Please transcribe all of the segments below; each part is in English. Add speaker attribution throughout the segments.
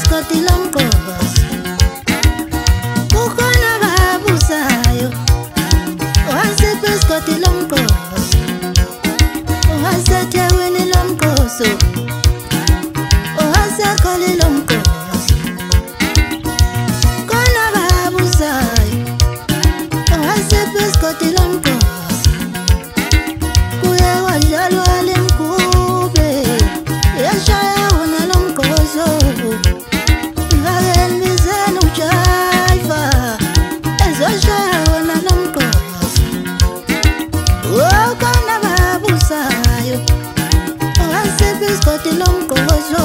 Speaker 1: isikoti lomgosi kukhona babusayo wasiphi isikoti lomgosi wasethekwini lomgosi wasekholi lomgosi khona babusayo wasiphi isikoti lomgosi kuye kwadlalwa lemkube yashaya wona lomgosi ngakenibizeni uJaiva ezoshaya wona lomgosi khona babusayo wasiphi isikoti lomgosi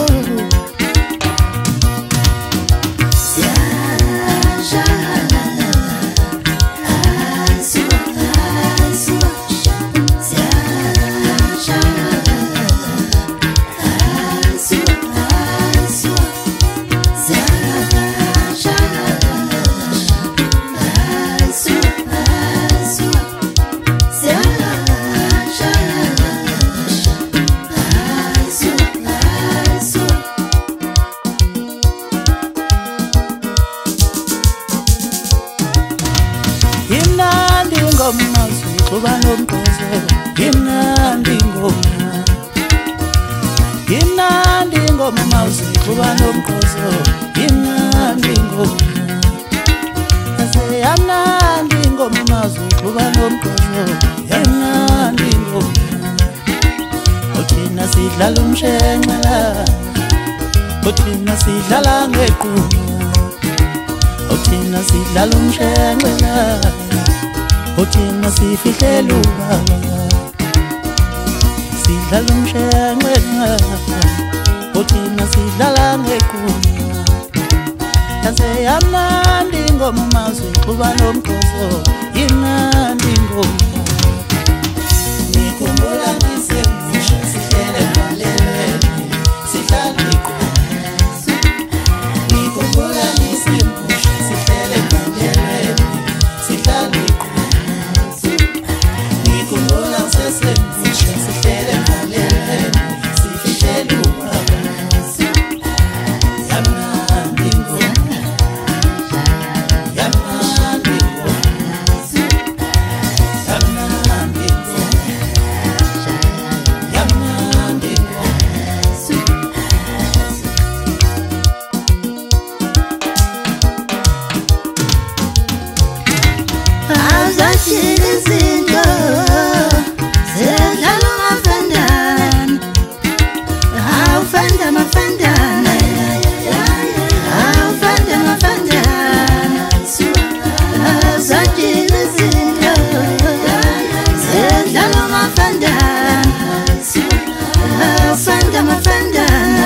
Speaker 2: Imnandi ngoma sikuba nomkhosi imnandi ngoma imnandi ngoma sikuba nomkhosi imnandi ngoma amnandi ngoma sikuba nomkhosi imnandi ngoma uthina sidlala umshenxela uthina sidlala ngeqhuma uthina sidlala umshenxela uthina sifihlela ubaba sidlala umshenxela uthina sidlala ngeqhuma yaze yamnandi ngoma mazwi kuba nomkhosi imnandi ngoma nikhumbula ngisemusha sihlele emaleleni sidlala iqhuma nikhumbula ngisemusha sihlele emaleleni sidlala iqhuma nikhumbula ngisemusha sihlele emaleleni sifihlela ubaba yamnandi ngoma yamnandi ngoma yamnandi ngoma yamnandi ngoma
Speaker 1: azashila izinto zidlala umafandane awufanda amafandane awufanda amafandane azashila izinto zidlala umafandane awufanda amafandane